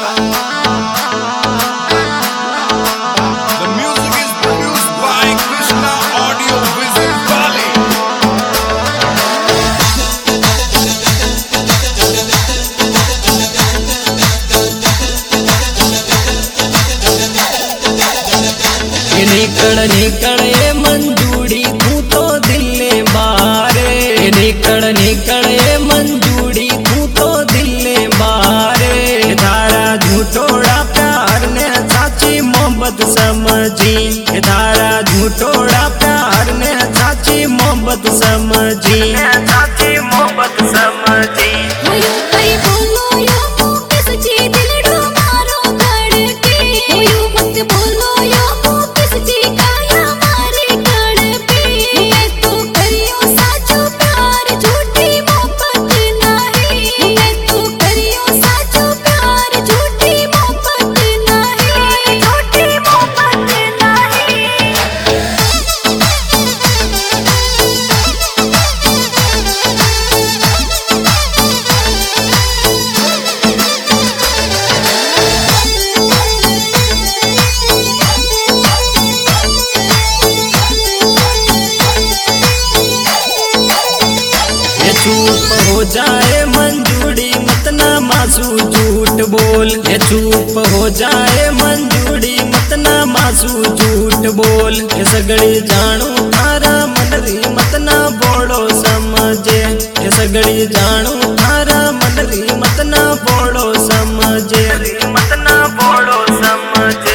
music is produced by Krishna Audio Visit Bali. निकल निकल ये मंजूड़ी तू तो दिल बारे, निकल निकल ये मंजूड़ी तू तो दिल बारे। धारा झूठोड़ा प्यार ने साची मोहब्बत समझी, धारा झूठोड़ा प्यार ने साची मोहब्बत समझी, साची मोहब्बत समझी। चुप हो जाए मंजूड़ी मत ना मासू झूठ बोल, ये चुप हो जाए मंजूड़ी मत ना मासू झूठ बोल। ये सगड़ी जानू थारा मनरी मत ना बोलो समझे, ये सगड़ी जानू थारा मनरी मत ना बोलो समझे, मत ना बोलो समझे।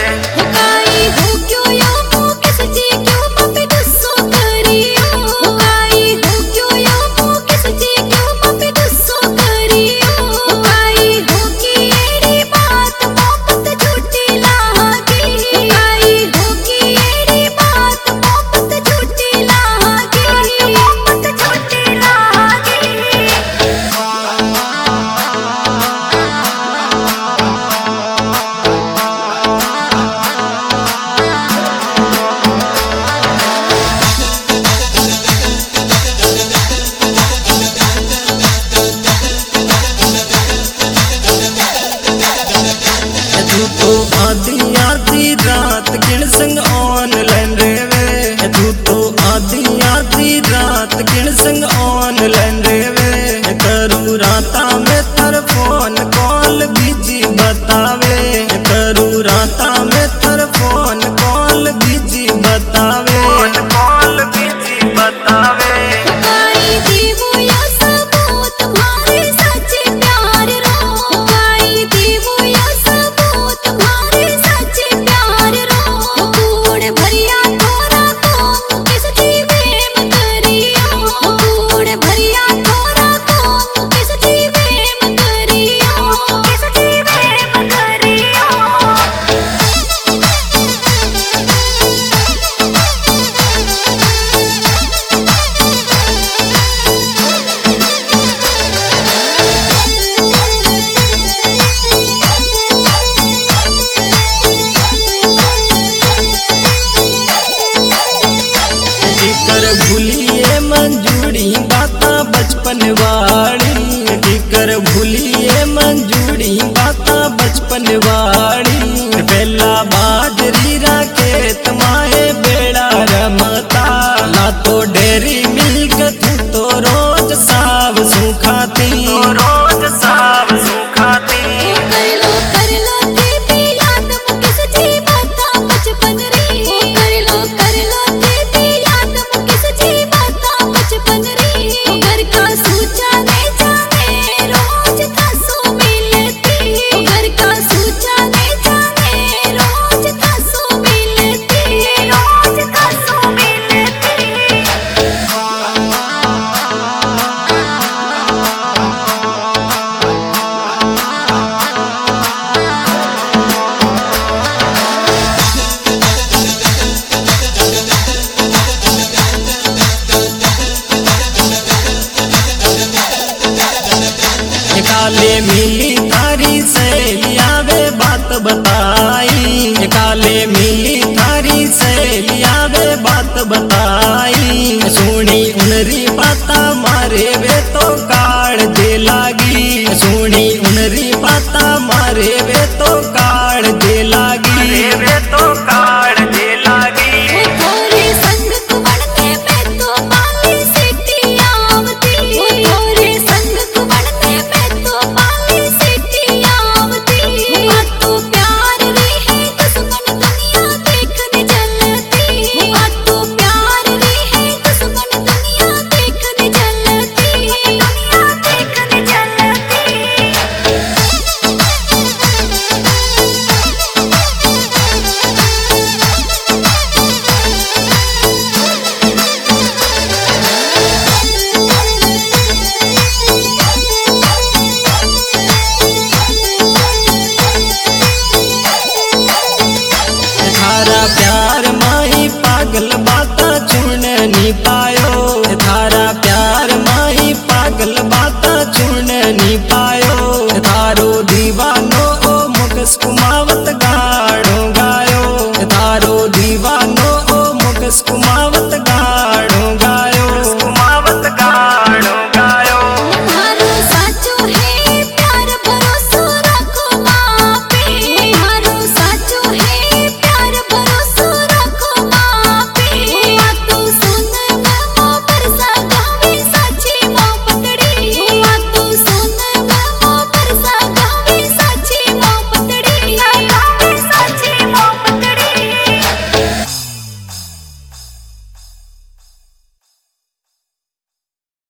तू आधी आधी रात किण संग ऑनलाइन रेवे, तू तो आधी आधी रात किण संग ऑनलाइन रेवे। करू राता में थर फोन कॉल बिजी बतावे, करू राता में थर फोन कॉल बिजी बतावे, कॉल बिजी बतावे। भूलिए मंजूड़ी बाता बचपन वाली, कर भूलिए मंजूड़ी बाता बचपन वाली। पहला बाजरी राके तुम्हारे बेड़ा रमता, ना तो डेरी मिल्क तू तो रोज साव सुखाती, रोज साव सुखाती। काले मिली थारी सहेलिया वे बात बताई, काले मिली थारी सहेलिया वे बात बताई। सुनी उनरी बाता मारे वे तो काड़ दे लागी, सुनी उनरी बाता मारे वे